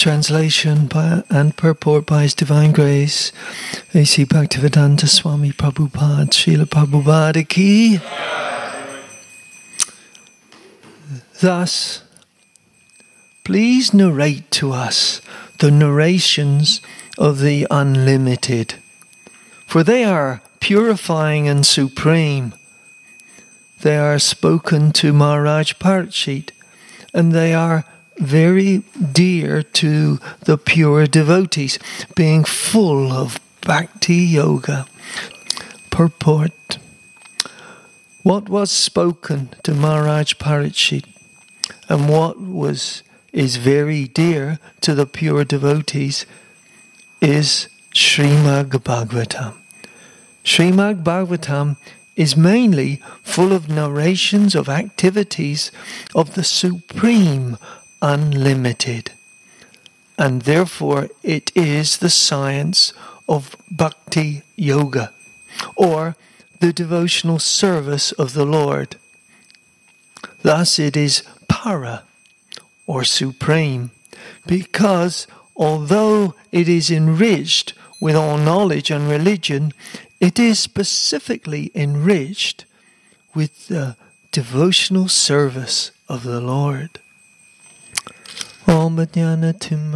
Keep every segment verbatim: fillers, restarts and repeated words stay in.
Translation by, and purport by His Divine Grace, A C Bhaktivedanta Swami Prabhupada, Srila Prabhupada Ki. Thus, please narrate to us the narrations of the unlimited, for they are purifying and supreme. They are spoken to Maharaj Parikshit, and they are very dear to the pure devotees, being full of bhakti yoga. Purport. What was spoken to Maharaj Parikshit and what was is very dear to the pure devotees is Srimad Bhagavatam. Srimad Bhagavatam is mainly full of narrations of activities of the Supreme Unlimited, and therefore it is the science of Bhakti Yoga, or the devotional service of the Lord. Thus it is para, or supreme, because although it is enriched with all knowledge and religion, it is specifically enriched with the devotional service of the Lord. Om Jnana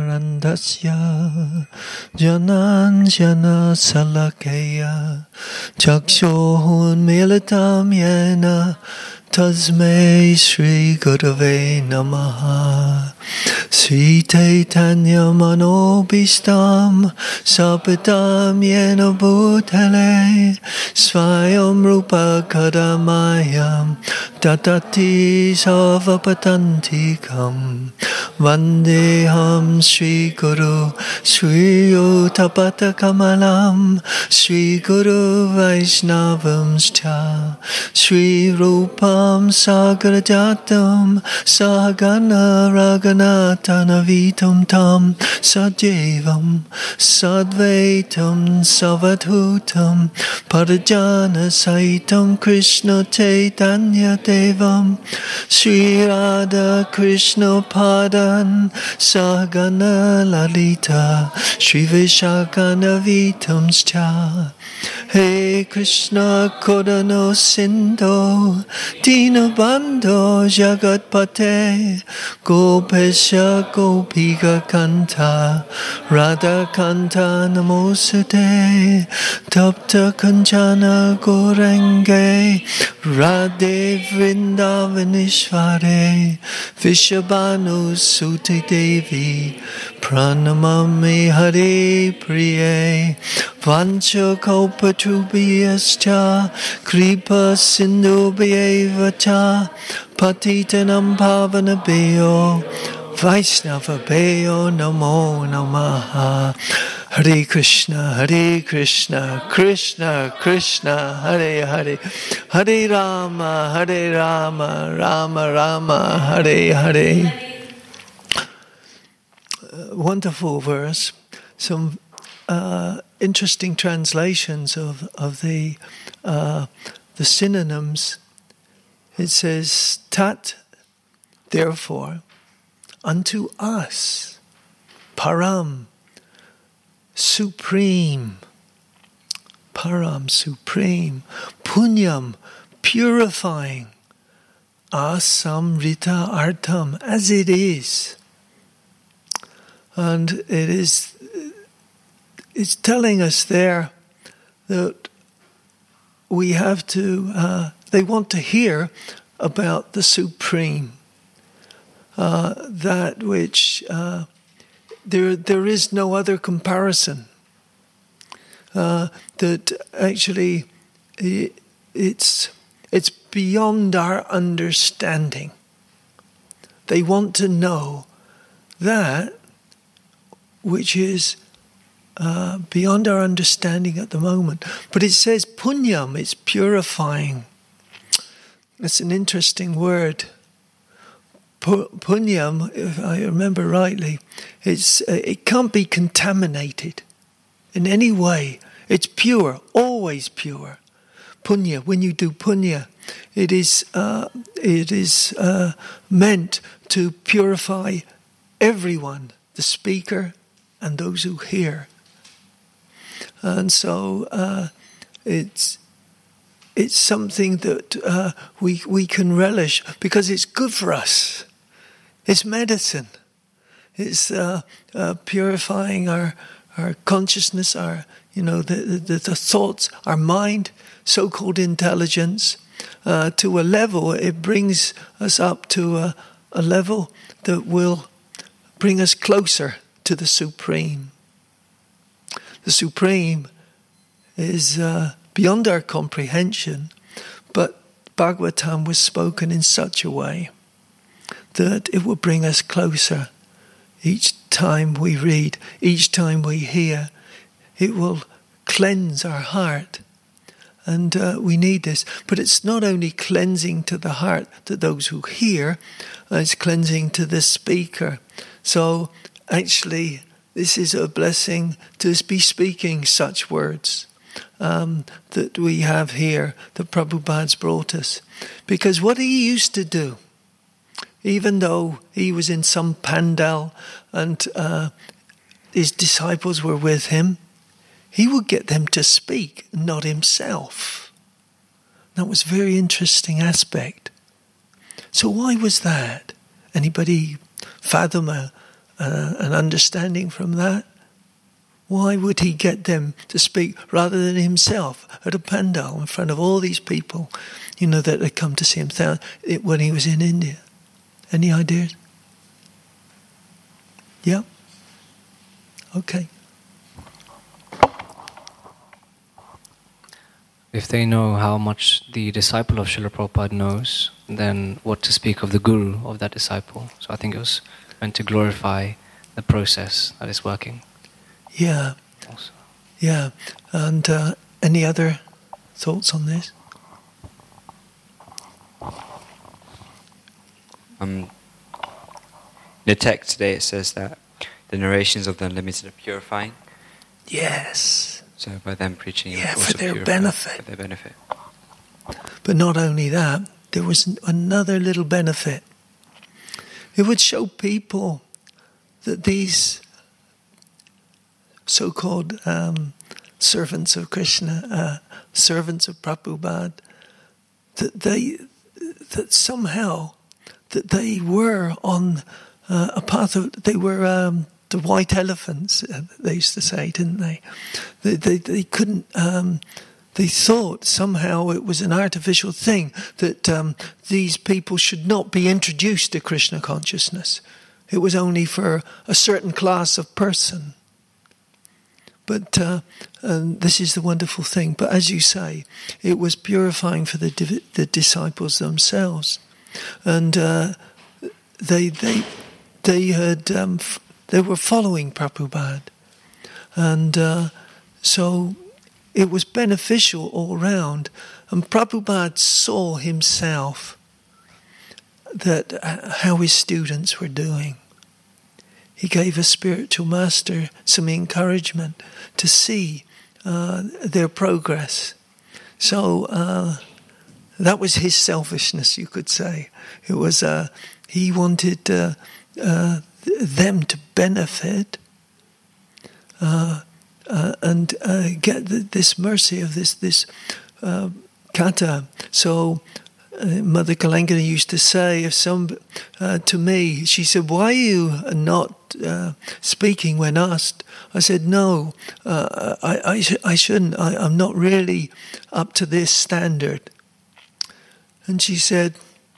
Timrandasya Jananjana Salakaya Chakshohun Militam Yena Tasmai Shri Gurave Namaha Sri Chaitanya Manobhistam Sapitam Yena Bhutale Svayam Rupa Kadamayam Tatati Savapatantikam Vandeham Sri Guru Sri Utapata Kamalam Sri Guru Vaishnavamscha Sri Rupam Sagrajatam Sahagana Raganatanavitam Tam Sajevam Sadvaitam Savadhutam Parajana Saitam Krishna Chaitanya Devam Sri Radha Krishna Pada Sahagana Lalita Shri Vishakana Vitamscha Hey Krishna Kodano Sindho Dinabandho Jagatpate Gopesha Gopika Kanta Radha Kanta Namosate Tapta Kanchana Gorenge Radhe Vrindavanishvare Vishabhanu Sute Devi Pranamami Hare Priye Vancha Kalpatrubhyascha Kripa Sindhubhyevacha Patitanam Pavanabhyo Vaishnavabhyo Namo Namaha. Hare Krishna, Hare Krishna, Krishna Krishna, Hare Hare, Hare Rama, Hare Rama, Rama Rama, Hare Hare. Uh, wonderful verse. Some uh, interesting translations of of the uh, the synonyms. It says, "Tat," therefore, unto us, param, supreme, param, supreme, punyam, purifying, asamrita artam, as it is. And it is, it's telling us there that we have to, uh, they want to hear about the supreme, uh, that which, uh, There, there is no other comparison. Uh, that actually, it, it's it's beyond our understanding. They want to know that which is uh, beyond our understanding at the moment. But it says punyam, it's purifying. That's an interesting word. Punyam, if I remember rightly, it's uh, it can't be contaminated in any way. It's pure, always pure. Punya, when you do punya, it is uh, it is uh, meant to purify everyone the speaker and those who hear. And so uh, it's it's something that uh, we we can relish because it's good for us. It's medicine. It's uh, uh, purifying our our consciousness, our you know the the, the thoughts, our mind, so-called intelligence, uh, to a level. It brings us up to a, a level that will bring us closer to the Supreme. The Supreme is uh, beyond our comprehension, but Bhagavatam was spoken in such a way that it will bring us closer. Each time we read, each time we hear, it will cleanse our heart. And uh, we need this. But it's not only cleansing to the heart to those who hear, uh, it's cleansing to the speaker. So actually, this is a blessing to be speaking such words um, that we have here, that Prabhupada's brought us. Because what he used to do, even though he was in some pandal and uh, his disciples were with him, he would get them to speak, not himself. That was a very interesting aspect. So why was that? Anybody fathom a Uh, an understanding from that? Why would he get them to speak rather than himself at a pandal in front of all these people, you know, that had come to see him th- when he was in India? Any ideas? Yeah? Okay. If they know how much the disciple of Srila Prabhupada knows, then what to speak of the guru of that disciple? So I think it was meant to glorify the process that is working. Yeah. Also. Yeah. And uh, any other thoughts on this? Um, in the text today it says that the narrations of the Unlimited are purifying. Yes. So by them preaching, yeah, also for their purify, benefit. For their benefit. But not only that, there was another little benefit. It would show people that these so-called um, servants of Krishna, uh, servants of Prabhupada, that they, that somehow, that they were on uh, a path of, they were um, the white elephants, uh, they used to say, didn't they? They, they, they couldn't, um, they thought somehow it was an artificial thing, that um, these people should not be introduced to Krishna consciousness. It was only for a certain class of person. But uh, and this is the wonderful thing. But as you say, it was purifying for the the disciples themselves, and uh, they they they had um, f- they were following Prabhupada, and uh, so it was beneficial all round. And Prabhupada saw himself that uh, how his students were doing. He gave a spiritual master some encouragement to see uh, their progress. So uh, that was his selfishness, you could say. It was uh, he wanted uh, uh, them to benefit uh, uh, and uh, get the, this mercy of this this uh, kata. So. Uh, Mother Kalangana used to say, if some uh, to me, she said, "Why are you not uh, speaking when asked?" I said, "No, uh, I I, sh- I shouldn't. I, I'm not really up to this standard." And she said,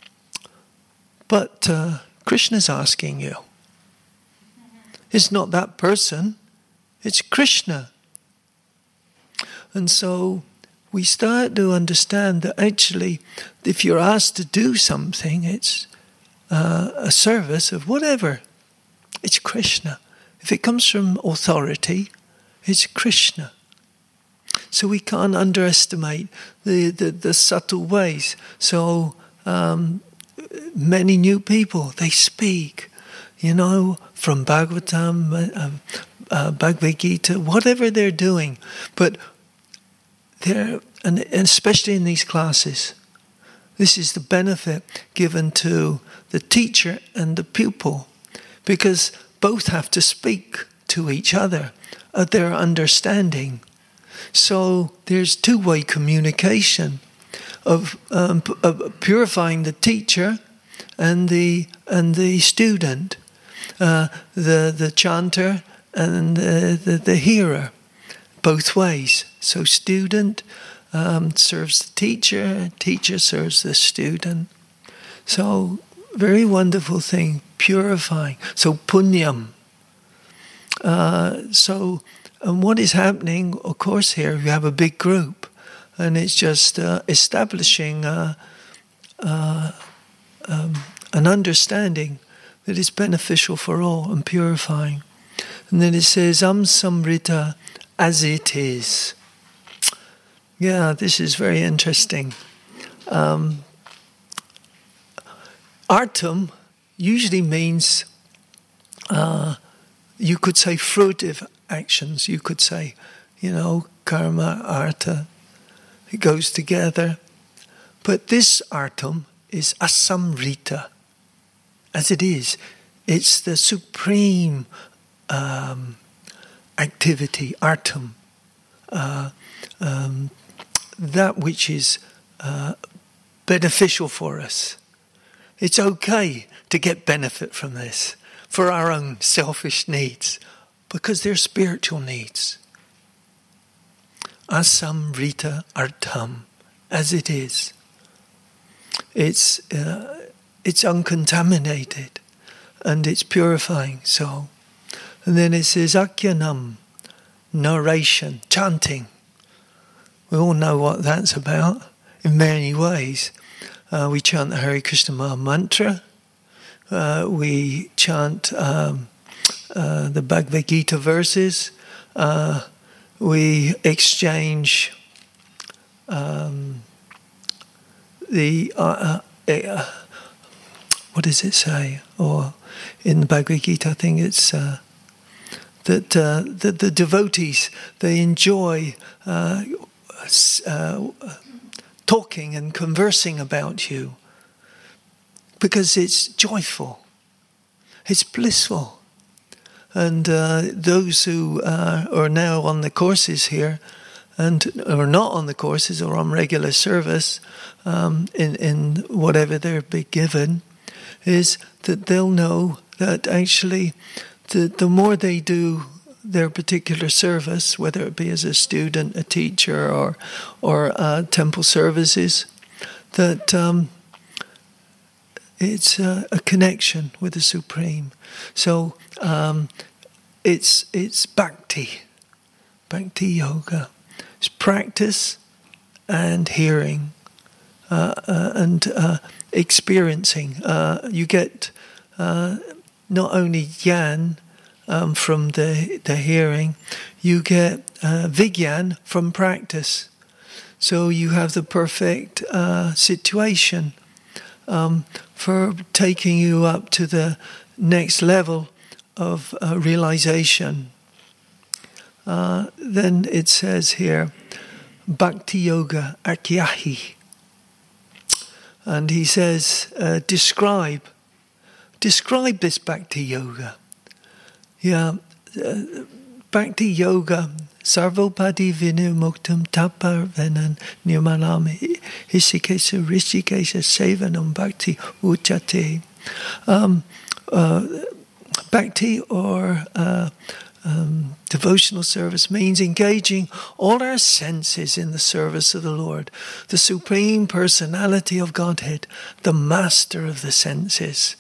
"But uh, Krishna's asking you. It's not that person. It's Krishna." And so we start to understand that actually, if you're asked to do something, it's uh, a service of whatever. It's Krishna. If it comes from authority, it's Krishna. So we can't underestimate the, the, the subtle ways. So um, many new people, they speak, you know, from Bhagavatam, uh, uh, Bhagavad Gita, whatever they're doing. But There, and especially in these classes, this is the benefit given to the teacher and the pupil, because both have to speak to each other, uh, their understanding. So there's two-way communication of, um, of purifying the teacher and the and the student, uh, the the chanter and the, the the hearer, both ways. So student um, serves the teacher, teacher serves the student. So very wonderful thing, purifying. So punyam. Uh, so and what is happening? Of course, here you have a big group, and it's just uh, establishing uh, uh, um, an understanding that is beneficial for all and purifying. And then it says, Am Samrita, as it is. Yeah, this is very interesting. Um, artam usually means, uh, you could say fruitive actions. You could say, you know, karma, artha, it goes together. But this artam is asamrita, as it is. It's the supreme um, activity, artam, uh, um, that which is uh, beneficial for us. It's okay to get benefit from this for our own selfish needs, because they're spiritual needs. Asamrita artam, as it is. It's uh, it's uncontaminated and it's purifying. So, and then it says akyanam, narration, chanting. We all know what that's about in many ways. Uh, we chant the Hare Krishna Maha Mantra. Uh, we chant um, uh, the Bhagavad Gita verses. Uh, we exchange um, the uh, uh, uh, what does it say? Or in the Bhagavad Gita, I think it's uh, that uh, the, the devotees, they enjoy uh, uh, talking and conversing about you because it's joyful, it's blissful. And uh, those who uh, are now on the courses here and are not on the courses or on regular service, um, in, in whatever they're being given, is that they'll know that actually the, the more they do their particular service, whether it be as a student, a teacher, or or uh, temple services, that um, it's uh, a connection with the Supreme. So um, it's it's bhakti, bhakti yoga. It's practice and hearing uh, uh, and uh, experiencing. Uh, you get uh, not only jnana um, from the the hearing, you get uh, vigyan from practice. So you have the perfect uh, situation um, for taking you up to the next level of uh, realization. Uh, then it says here, Bhakti Yoga Akyahi. And he says, uh, describe, describe this Bhakti Yoga. Yeah, uh, Bhakti Yoga, Sarvopadi Vinimuktam Taparvenan Nirmanam Hisikesa Rishikesa Sevanam Bhakti Uchate. Um, uh, Bhakti or uh, um, devotional service means engaging all our senses in the service of the Lord, the Supreme Personality of Godhead, the Master of the senses.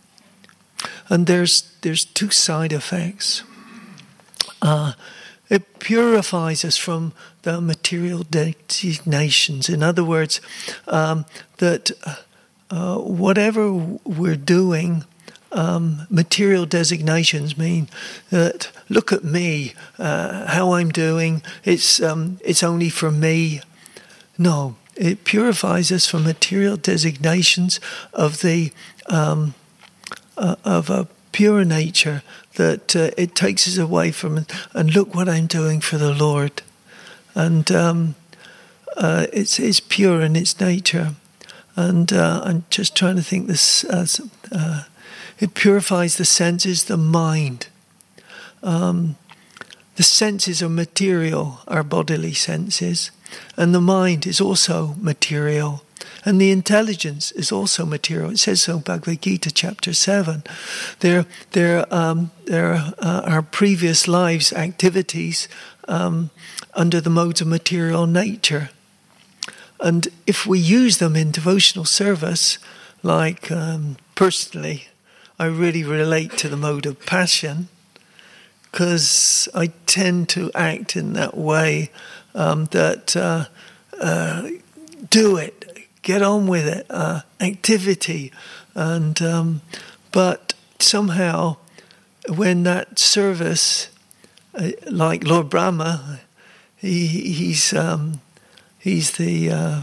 And there's there's two side effects. Uh, it purifies us from the material designations. In other words, um, that uh, whatever we're doing, um, material designations mean that look at me, uh, how I'm doing. It's um, it's only for me. No, it purifies us from material designations of the um, uh, of a pure nature. That uh, it takes us away from it. And look what I'm doing for the Lord. And um, uh, it's, it's pure in its nature. And uh, I'm just trying to think this. Uh, uh, It purifies the senses, the mind. Um, the senses are material, our bodily senses, and the mind is also material. And the intelligence is also material. It says so in Bhagavad Gita chapter seven. They're, they're, um, they're uh, our previous lives' activities um, under the modes of material nature. And if we use them in devotional service, like um, personally, I really relate to the mode of passion, because I tend to act in that way um, that uh, uh, do it. Get on with it, uh, activity, and um, but somehow, when that service, uh, like Lord Brahma, he he's um, he's the uh,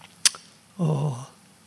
oh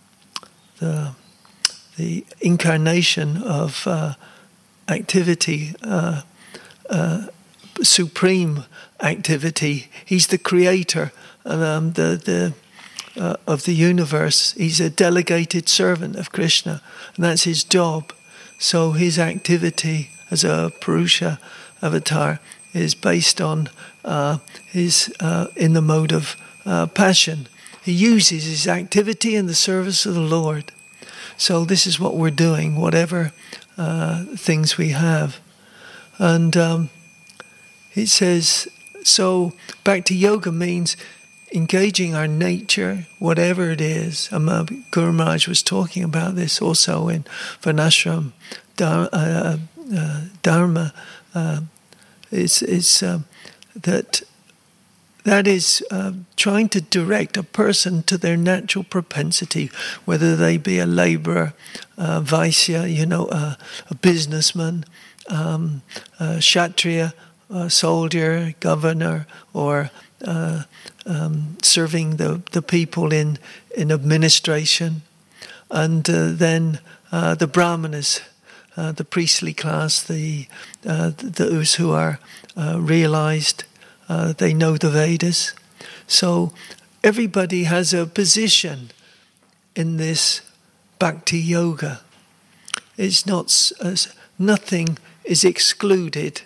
the the incarnation of uh, activity, uh, uh, supreme activity. He's the creator, and um, the the. Uh, of the universe. He's a delegated servant of Krishna, and that's his job. So his activity as a Purusha avatar is based on uh, his uh, in the mode of uh, passion. He uses his activity in the service of the Lord. So this is what we're doing, whatever uh, things we have. And um, it says, so Bhakti Yoga means engaging our nature, whatever it is. Um, uh, Guru Maharaj was talking about this also in Varnashram Dharma. Uh, uh, Dharma. Uh, it's it's um, that that is uh, trying to direct a person to their natural propensity, whether they be a labourer, uh, Vaisya, you know, uh, a businessman, um, a Kshatriya, a soldier, governor, or uh, um, serving the, the people in, in administration. And uh, then uh, the Brahmanas, uh, the priestly class, the uh, those who are uh, realized, uh, they know the Vedas. So everybody has a position in this Bhakti Yoga. It's not, uh, nothing is excluded.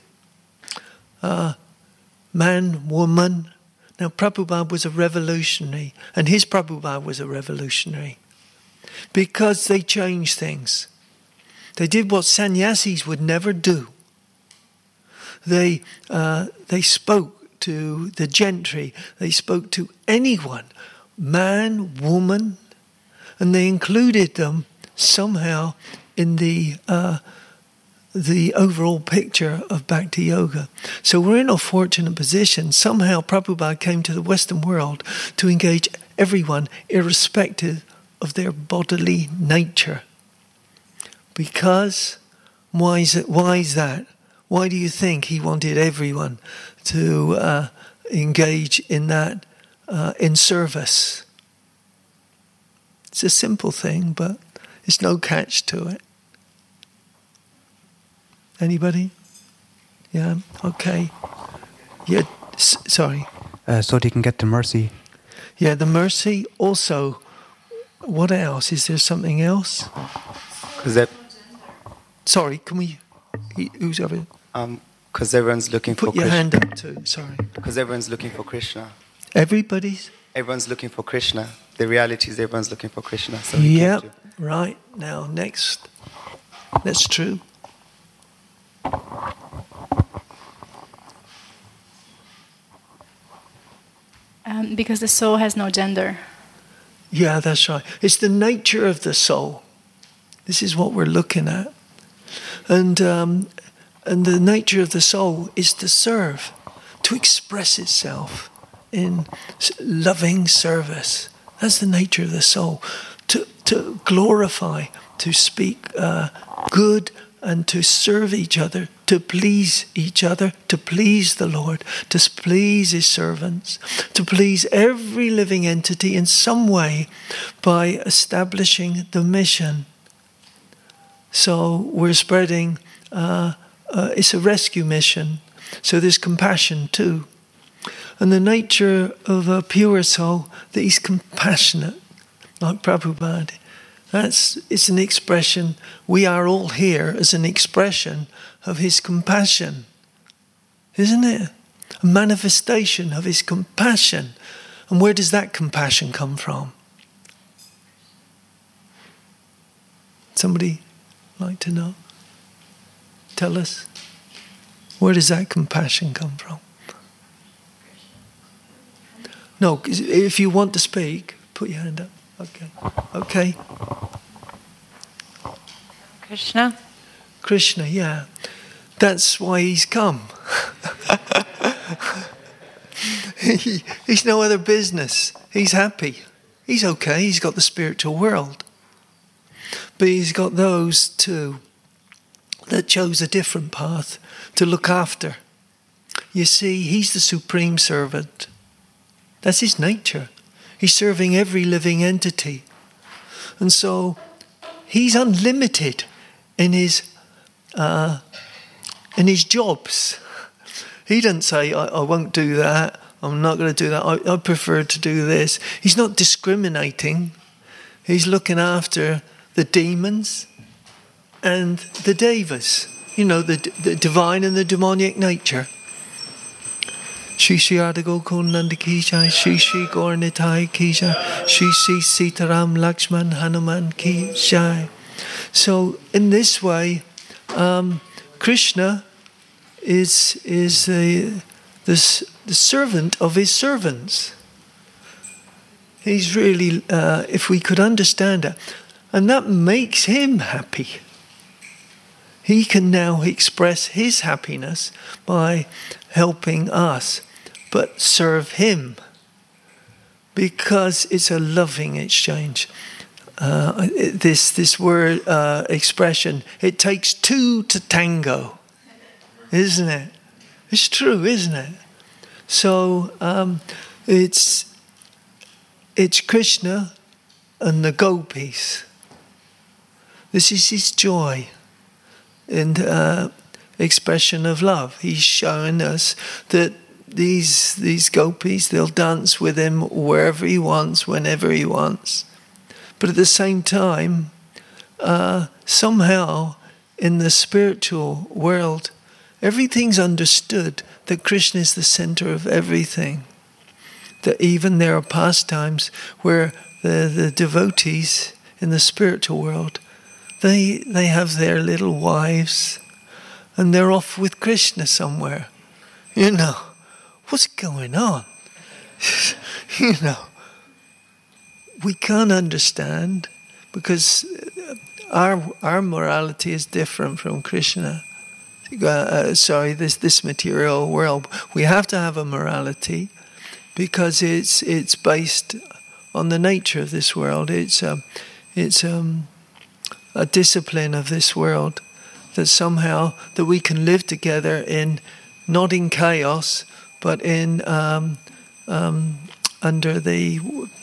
Uh, man, woman. Now, Prabhupada was a revolutionary, and his Prabhupada was a revolutionary, because they changed things. They did what sannyasis would never do. They uh, they spoke to the gentry. They spoke to anyone, man, woman, and they included them somehow in the uh, the overall picture of Bhakti Yoga. So we're in a fortunate position. Somehow Prabhupada came to the Western world to engage everyone irrespective of their bodily nature. Because, why is it, why is that? Why do you think he wanted everyone to uh, engage in that, uh, in service? It's a simple thing, but there's no catch to it. Anybody? Yeah, okay. Yeah, s- sorry. Uh, so they can get the mercy. Yeah, the mercy also. What else? Is there something else? Because that. Sorry, can we? He, who's over? Um, because everyone's looking Put for your Krishna. hand up too. Sorry. Because everyone's looking for Krishna. Everybody's. Everyone's looking for Krishna. The reality is everyone's looking for Krishna. So we Yeah. came to- Right now, next. That's true. Um, because the soul has no gender. Yeah, that's right. It's the nature of the soul. This is what we're looking at. And um, and the nature of the soul is to serve, to express itself in loving service. That's the nature of the soul. To, to glorify, to speak uh, good, and to serve each other, to please each other, to please the Lord, to please his servants, to please every living entity in some way by establishing the mission. So we're spreading, uh, uh, it's a rescue mission, so there's compassion too. And the nature of a pure soul, that he's compassionate, like Prabhupada. That's, it's an expression, we are all here as an expression of his compassion. Isn't it? A manifestation of his compassion. And where does that compassion come from? Somebody like to know? Tell us. Where does that compassion come from? No, if you want to speak, put your hand up. Okay. Okay. Krishna. Krishna, yeah. That's why he's come. he, he's no other business. He's happy. He's okay. He's got the spiritual world. But he's got those too that chose a different path to look after. You see, he's the supreme servant. That's his nature. He's serving every living entity. And so he's unlimited in his uh, in his jobs. He doesn't say, I, I won't do that, I'm not going to do that, I, I prefer to do this. He's not discriminating. He's looking after the demons and the devas, you know, the, the divine and the demonic nature. Shri Shri Radha Nanda Ki Jai, Shri Shri Gaur Nitai Ki Jai, Shri Shri Sitaram Lakshman Hanuman Ki Jai. So in this way, um, Krishna is is the, the the servant of his servants. He's really, uh, if we could understand that, and that makes him happy. He can now express his happiness by helping us, but serve him, because it's a loving exchange. Uh, this this word uh, expression, it takes two to tango, isn't it? It's true, isn't it? So um, it's it's Krishna and the gopis. This is his joy and uh, expression of love. He's showing us that these these gopis, they'll dance with him wherever he wants, whenever he wants. But at the same time, uh, somehow in the spiritual world, everything's understood that Krishna is the center of everything. That even there are pastimes where the, the devotees in the spiritual world, they they have their little wives and they're off with Krishna somewhere. You know, what's going on? You know. We can't understand because our our morality is different from Krishna. Uh, uh, sorry, this this material world. We have to have a morality because it's it's based on the nature of this world. It's um, it's um, a discipline of this world that somehow that we can live together in not in chaos but in um, um, under the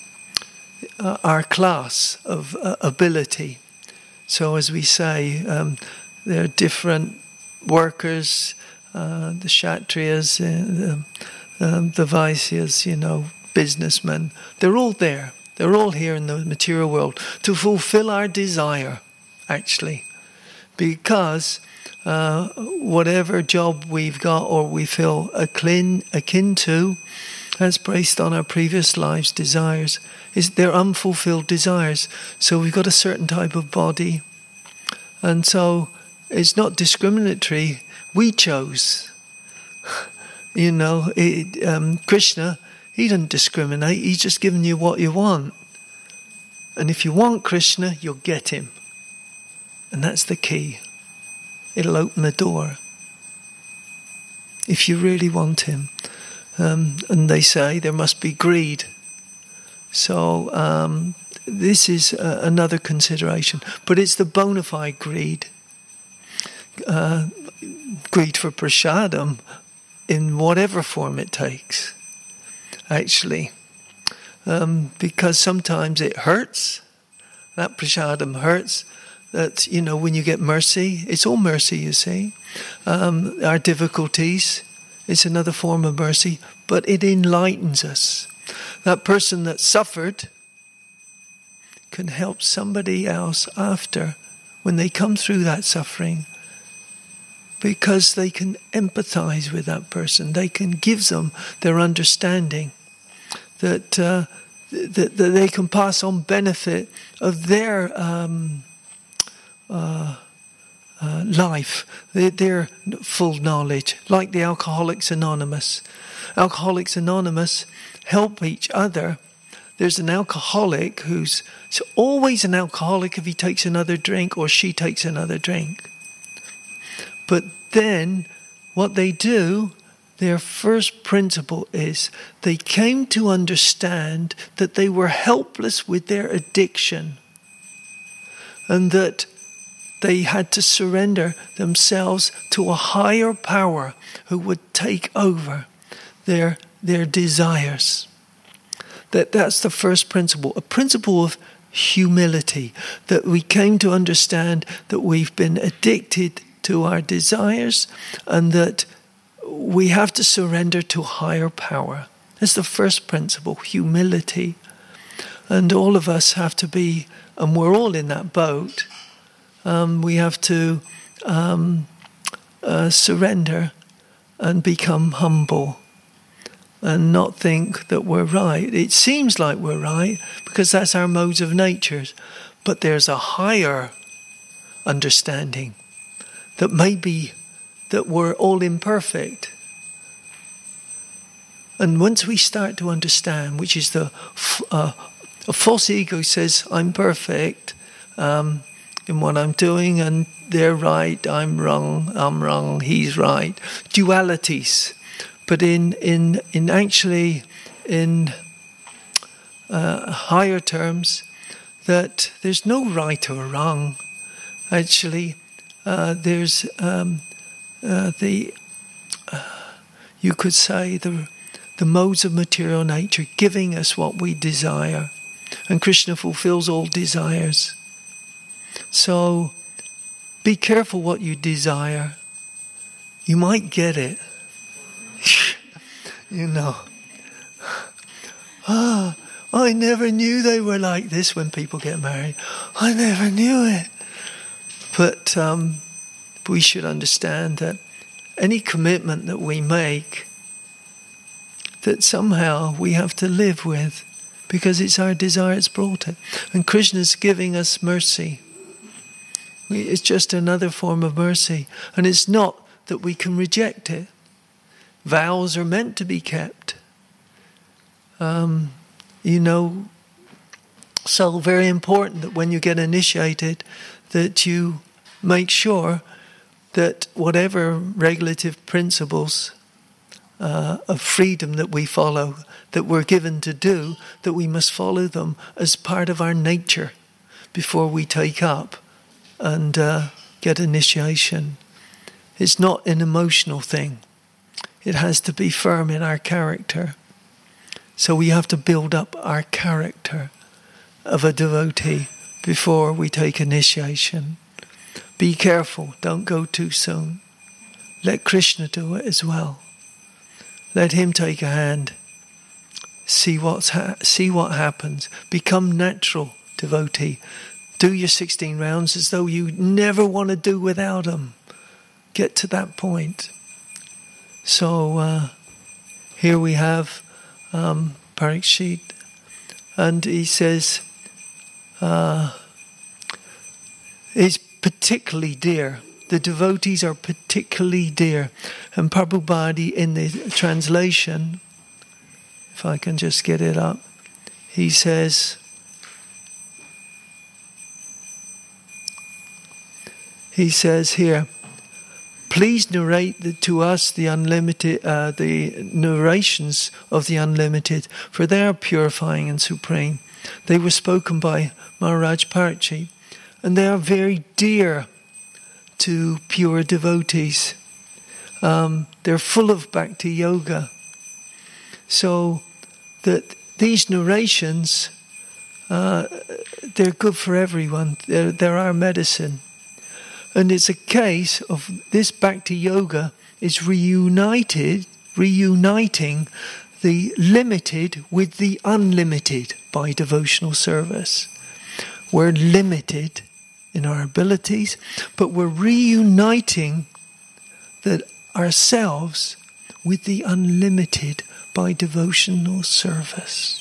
Uh, our class of uh, ability. So as we say, um, there are different workers, uh, the Kshatriyas, uh, the, um, the Vaisyas, you know, businessmen. They're all there. They're all here in the material world to fulfill our desire, actually. Because uh, whatever job we've got or we feel akin, akin to, that's based on our previous lives' desires. Is they're unfulfilled desires. So we've got a certain type of body. And so it's not discriminatory. We chose. You know, it, um, Krishna, he doesn't discriminate. He's just giving you what you want. And if you want Krishna, you'll get him. And that's the key. It'll open the door. If you really want him. Um, and they say there must be greed. So um, this is uh, another consideration. But it's the bona fide greed. Uh, greed for prasadam in whatever form it takes. Actually. Um, because sometimes it hurts. That prasadam hurts. That, you know, when you get mercy, it's all mercy, you see. Um, our difficulties, it's another form of mercy, but it enlightens us. That person that suffered can help somebody else after, when they come through that suffering, because they can empathize with that person. They can give them their understanding, that, uh, that, that they can pass on benefit of their um, uh, uh, life, their, their full knowledge, like the Alcoholics Anonymous. Alcoholics Anonymous help each other. There's an alcoholic who's it's always an alcoholic if he takes another drink or she takes another drink. But then what they do, their first principle is they came to understand that they were helpless with their addiction and that they had to surrender themselves to a higher power who would take over their, their desires. That that's the first principle, a principle of humility, that we came to understand that we've been addicted to our desires and that we have to surrender to higher power. That's the first principle, humility. And all of us have to be, and we're all in that boat, um, we have to um, uh, surrender and become humble and not think that we're right. It seems like we're right because that's our modes of nature, but there's a higher understanding that maybe that we're all imperfect. And once we start to understand, which is the uh, a false ego says I'm perfect um, in what I'm doing, and they're right, I'm wrong, I'm wrong, he's right. Dualities. But in in in actually in uh, higher terms, that there's no right or wrong. Actually, uh, there's um, uh, the uh, you could say the the modes of material nature giving us what we desire, and Krishna fulfills all desires. So, be careful what you desire. You might get it. You know, ah, I never knew they were like this when people get married. I never knew it. But um, we should understand that any commitment that we make, that somehow we have to live with, because it's our desire that's brought it. And Krishna's giving us mercy. We, it's just another form of mercy. And it's not that we can reject it. Vows are meant to be kept. Um, you know, so very important that when you get initiated, that you make sure that whatever regulative principles uh, of freedom that we follow, that we're given to do, that we must follow them as part of our nature before we take up and uh, get initiation. It's not an emotional thing. It has to be firm in our character. So we have to build up our character of a devotee before we take initiation. Be careful, don't go too soon. Let Krishna do it as well. Let him take a hand. See what's ha- see what happens. Become natural devotee. Do your sixteen rounds as though you never want to do without them. Get to that point. So uh, here we have um, Parikshit, and he says uh, it's particularly dear. The devotees are particularly dear. And Prabhupada in the translation, if I can just get it up, he says, he says here, please narrate the, to us the unlimited, uh, the narrations of the unlimited, for they are purifying and supreme. They were spoken by Maharaj Parikshit, and they are very dear to pure devotees. Um, they're full of bhakti yoga. So that these narrations, uh, they're good for everyone. They're, they're our medicine. And it's a case of this bhakti yoga is reunited, reuniting the limited with the unlimited by devotional service. we're limited in our abilities, but we're reuniting that ourselves with the unlimited by devotional service.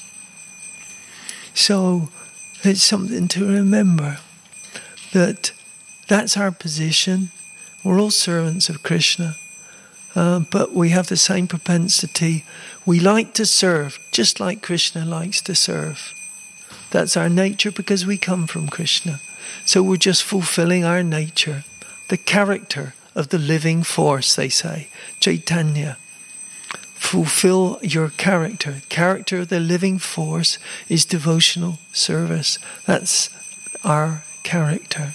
So it's something to remember, that that's our position. We're all servants of Krishna, uh, but we have the same propensity. We like to serve just like Krishna likes to serve. That's our nature because we come from Krishna. So we're just fulfilling our nature, the character of the living force, they say, Chaitanya. Fulfill your character. Character of the living force is devotional service. That's our character.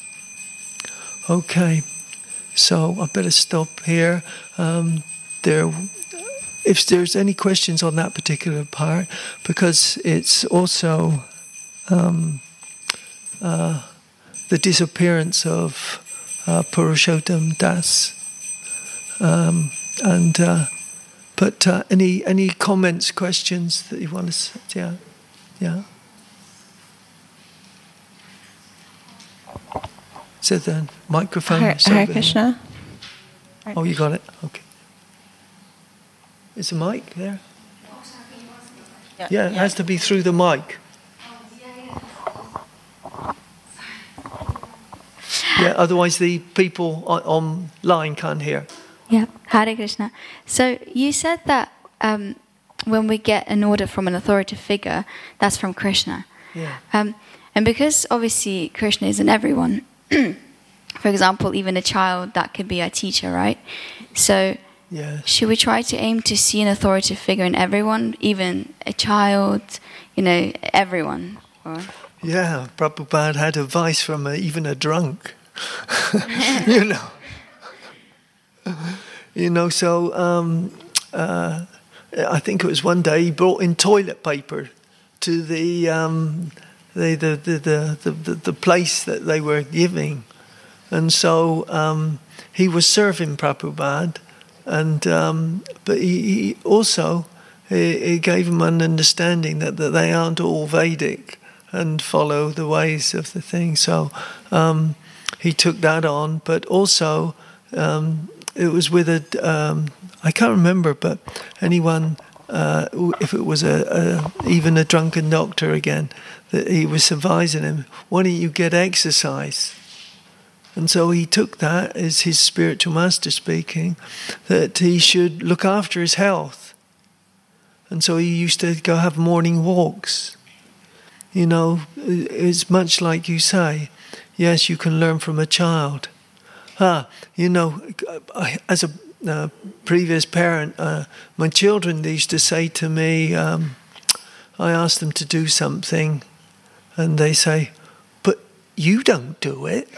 Okay, so I better stop here. Um, there, if there's any questions on that particular part, because it's also um, uh, the disappearance of uh, Purushottam Das, um, and. Uh, But uh, any any comments, questions that you want to say? Yeah, yeah. So then, microphone. Hare, Hare Krishna. Oh, you got it. Okay. Is the mic there? Yeah, Yeah, it has to be through the mic. Yeah, otherwise the people on, online can't hear. Yeah, Hare Krishna. So you said that um, when we get an order from an authoritative figure, that's from Krishna. Yeah. Um, and because obviously Krishna is in everyone, for example, even a child, that could be our teacher, right? So Yes. should we try to aim to see an authoritative figure in everyone, even a child, you know, everyone? Or? Yeah, Prabhupada had advice from a, even a drunk. you know. You know, so um, uh, I think it was one day he brought in toilet paper to the um, the, the, the, the, the, the place that they were giving. And so um, he was serving Prabhupada, and um, but he, he also he, he gave him an understanding that, that they aren't all Vedic and follow the ways of the thing. So um, he took that on, but also... Um, It was with a, um, I can't remember, but anyone, uh, if it was a, a even a drunken doctor again, that he was advising him, why don't you get exercise? And so he took that as his spiritual master speaking, that he should look after his health. And so he used to go have morning walks. You know, it's much like you say, yes, you can learn from a child. Ah, you know, as a uh, previous parent, uh, my children used to say to me, um, I ask them to do something, and they say, but you don't do it.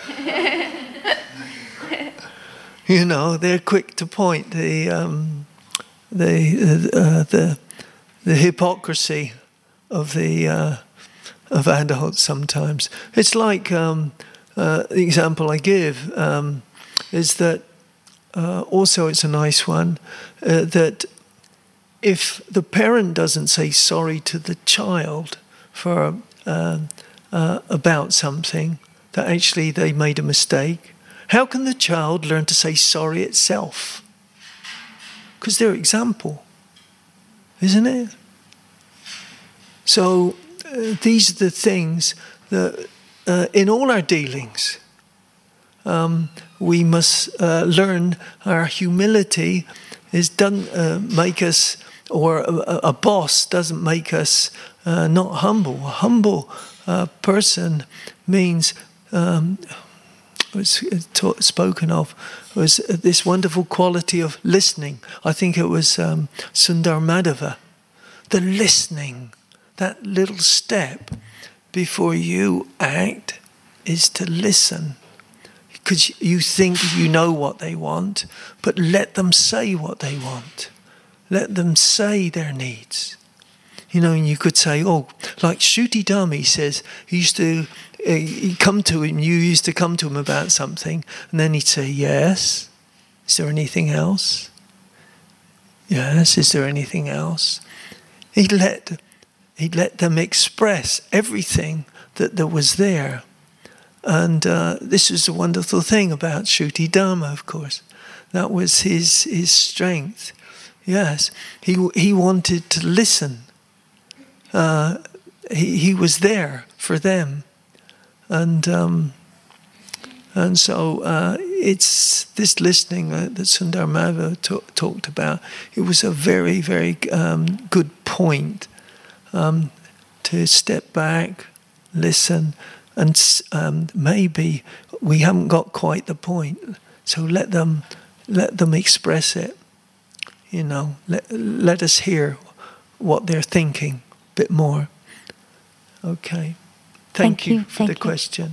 You know, they're quick to point the um, the uh, the the hypocrisy of the uh, of adults sometimes. It's like um, uh, the example I give. Um, is that uh, also it's a nice one, uh, that if the parent doesn't say sorry to the child for uh, uh, about something, that actually they made a mistake, how can the child learn to say sorry itself? Because they're example, isn't it? So uh, these are the things that uh, in all our dealings, Um, we must uh, learn our humility is doesn't uh, make us, or a, a boss doesn't make us uh, not humble. A humble uh, person means, um, was taught, spoken of, was this wonderful quality of listening. I think it was um, Sundar Madhava. The listening, that little step before you act is to listen. Because you think you know what they want, but let them say what they want. Let them say their needs. You know, and you could say, oh, like Shruti Dami says, he used to uh, he'd come to him, you used to come to him about something, and then he'd say, yes. Is there anything else? Yes, is there anything else? He let he let them express everything that there was there. And uh, this is a wonderful thing about Shruti Dharma, of course. That was his his strength. Yes, he he wanted to listen. Uh, he he was there for them, and um, and so uh, it's this listening uh, that Sundar Madhava ta- talked about. It was a very very um, good point um, to step back, listen, and um, maybe we haven't got quite the point. So let them let them express it. You know, let let us hear what they're thinking a bit more. Okay. Thank, Thank you, you, for thank the you. question.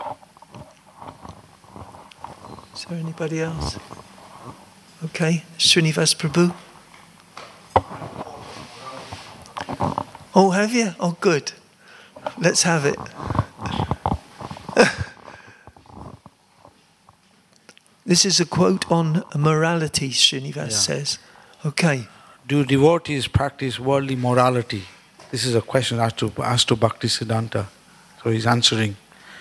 Is there anybody else? Okay, Srinivas Prabhu. Oh, have you? Oh, good. Let's have it. This is a quote on morality, Srinivas Yeah. says. Okay. Do devotees practice worldly morality? This is a question asked to, asked to Bhaktisiddhanta. So he's answering.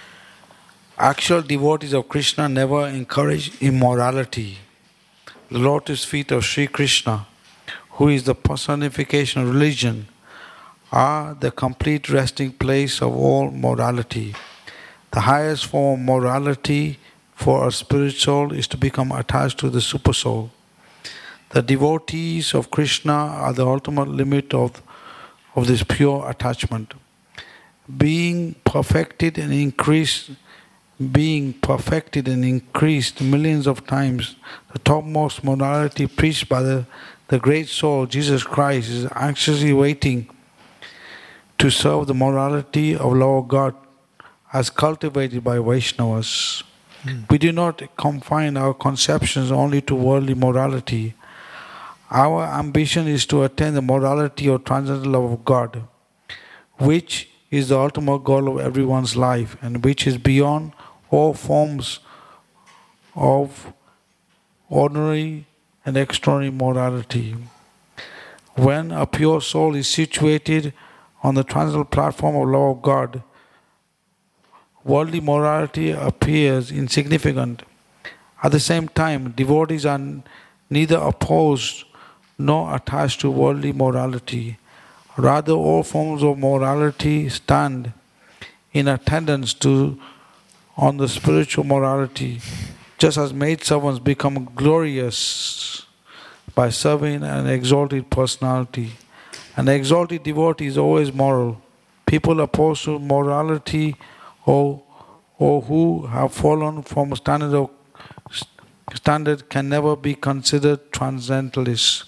Actual devotees of Krishna never encourage immorality. The lotus feet of Sri Krishna, who is the personification of religion, are the complete resting place of all morality. The highest form of morality for a spirit soul is to become attached to the super soul. The devotees of Krishna are the ultimate limit of, of this pure attachment. Being perfected and increased, being perfected and increased millions of times, the topmost morality preached by the, the great soul, Jesus Christ, is anxiously waiting to serve the morality of Lord God as cultivated by Vaishnavas. Mm. We do not confine our conceptions only to worldly morality. Our ambition is to attain the morality or transcendental love of God, which is the ultimate goal of everyone's life and which is beyond all forms of ordinary and extraordinary morality. When a pure soul is situated on the transcendental platform of love of God, worldly morality appears insignificant. At the same time, devotees are neither opposed nor attached to worldly morality. Rather, all forms of morality stand in attendance to on the spiritual morality, just as maidservants become glorious by serving an exalted personality. An exalted devotee is always moral. People opposed to morality or, or who have fallen from standard of standard can never be considered transcendentalists.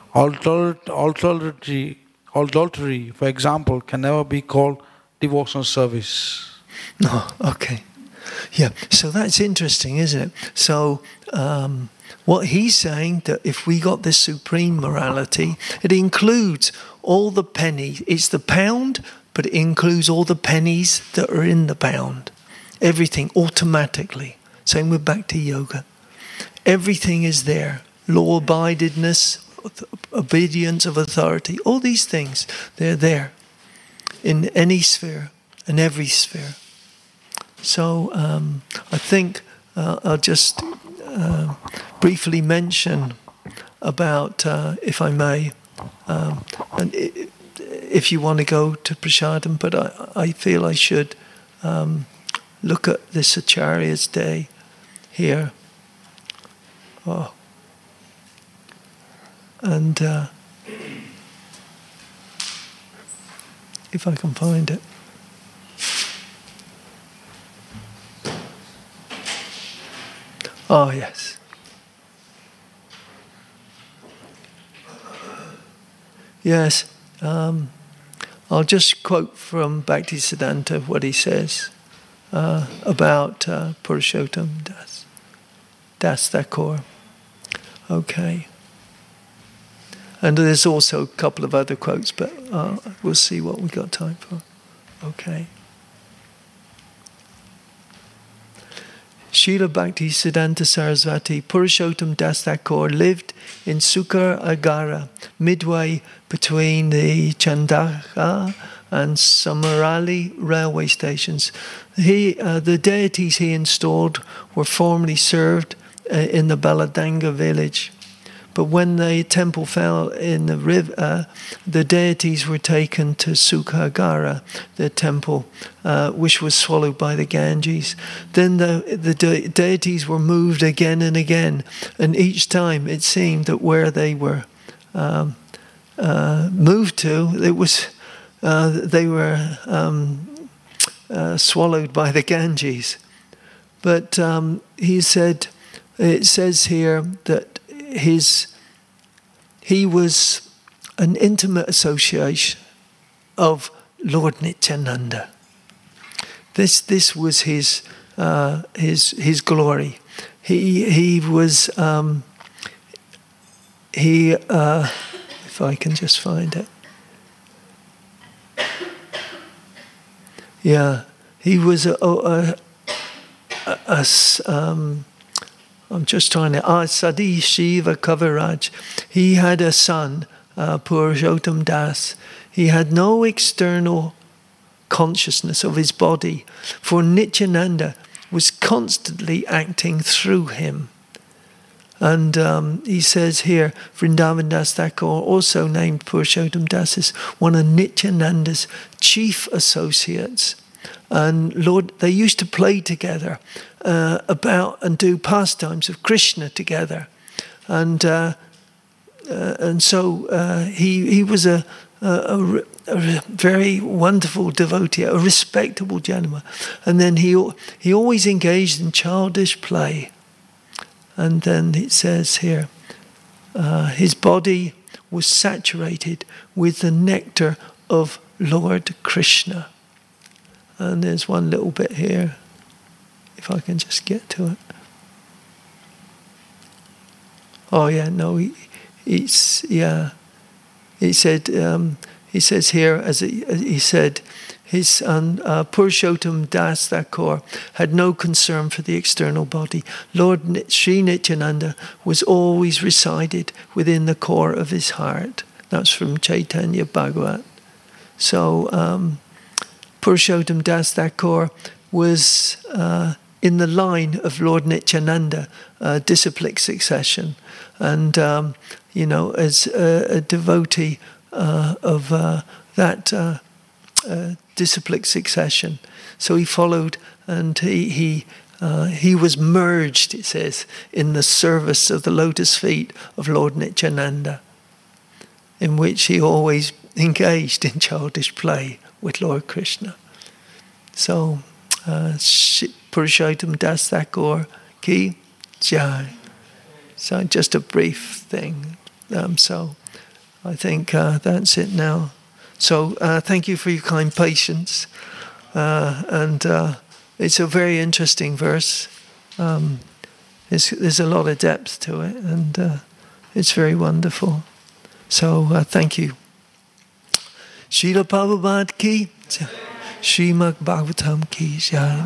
Adultery, adultery, for example, can never be called devotional service. No, okay. Yeah, so that's interesting, isn't it? So um, what he's saying, that if we got this supreme morality, it includes all the pennies. It's the pound, but it includes all the pennies that are in the pound. Everything automatically. Same with Bhakti Yoga. Everything is there. Law-abidedness, obedience of authority, all these things, they're there in any sphere, in every sphere. So um, I think uh, I'll just uh, briefly mention about, uh, if I may, um, and it, if you want to go to Prasadam, but I, I feel I should um, look at this Acharya's Day here. Oh. And uh, if I can find it. Oh, yes. Yes. Um, I'll just quote from Bhaktisiddhanta what he says uh, about uh, Purushottam Das, Das Thakur. Okay. And there's also a couple of other quotes, but uh, we'll see what we got time for. Okay. Srila Bhaktisiddhanta Sarasvati Purushottam Das Thakur lived in Sukar Agara, midway between the Chandaka and Samarali railway stations. He, uh, the deities he installed were formerly served uh, in the Baladanga village. But when the temple fell in the river, uh, the deities were taken to Sukhagara, the temple, uh, which was swallowed by the Ganges. Then the, the de- deities were moved again and again, and each time it seemed that where they were um, uh, moved to, it was uh, they were um, uh, swallowed by the Ganges. But um, he said, it says here that his he was an intimate association of Lord Nityananda. This this was his uh, his his glory. He he was um, he uh, if I can just find it. Yeah, he was a a, a, a um, I'm just trying to. Ah, Sadi Shiva Kaviraj. He had a son, uh, Purushottam Das. He had no external consciousness of his body, for Nityananda was constantly acting through him. And um, he says here, Vrindavan Das Thakur, also named Purushottam Das, is one of Nityananda's chief associates. And Lord, they used to play together uh, about and do pastimes of Krishna together, and uh, uh, and so uh, he he was a, a, a very wonderful devotee, a respectable gentleman, and then he he always engaged in childish play, and then it says here, uh, his body was saturated with the nectar of Lord Krishna. And there's one little bit here, if I can just get to it. Oh yeah, no, he, it's yeah. He said um, he says here, as he, as he said, his son uh, Purushottam Das Thakur had no concern for the external body. Lord Sri Nityananda was always resided within the core of his heart. That's from Chaitanya Bhagavat. So. Um, Purushottam Das Thakur was uh, in the line of Lord Nityananda, uh, disciplic succession, and um, you know, as a, a devotee uh, of uh, that uh, uh, disciplic succession, so he followed, and he he uh, he was merged, it says, in the service of the lotus feet of Lord Nityananda, in which he always engaged in childish play with Lord Krishna. So, uh, Purushottam Das Thakur ki jai. So, just a brief thing. Um, so, I think uh, that's it now. So, uh, thank you for your kind patience. Uh, and uh, it's a very interesting verse. Um, there's, there's a lot of depth to it, and uh, it's very wonderful. So, uh, thank you. Srila Prabhupada ki jai. Srimad Bhagavatam ki jai.